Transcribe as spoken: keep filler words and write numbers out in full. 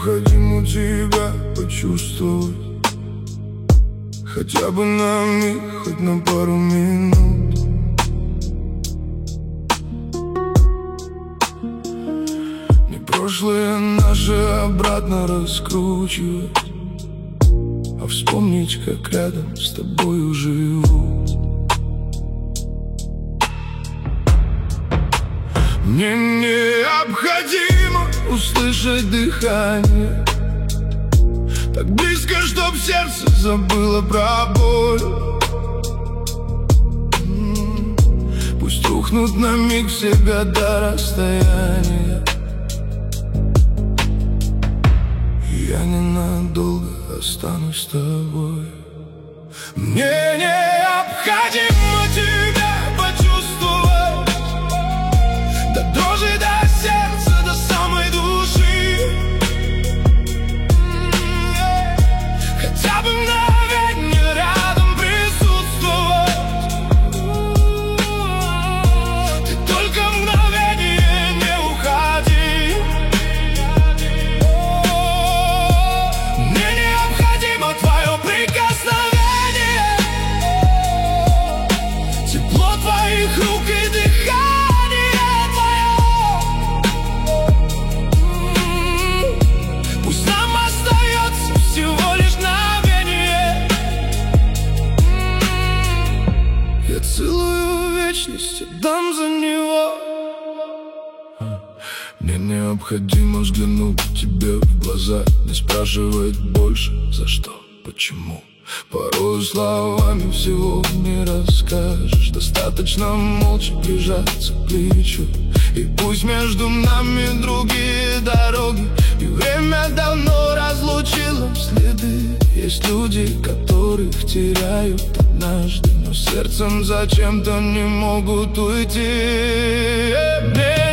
необходимо тебя почувствовать, хотя бы на миг, хоть на пару минут. Не прошлое наше обратно раскручивать, а вспомнить, как рядом с тобою живу. Мне необходимо услышать дыхание так близко, чтоб сердце забыло про боль. Пусть рухнут на миг все года расстояния, я ненадолго останусь с тобой. Мне необходимо тебя почувствовать, до дрожи, до сердца, до самой души. Хотя бы мгновенье рядом присутствовать. Ты только мгновенье не уходи. Мне необходимо твое прикосновение, тепло твоих рук и дыхание твое. Пусть нам остается всего лишь мгновение. Я целую вечность отдам за него. Мне необходимо взглянуть тебе в глаза, не спрашивать больше за что, почему. Порой словами всего не расскажешь, достаточно молча прижаться к плечу. И пусть между нами другие дороги, и время давно разлучило следы. Есть люди, которых теряют однажды, но сердцем зачем-то не могут уйти. Мне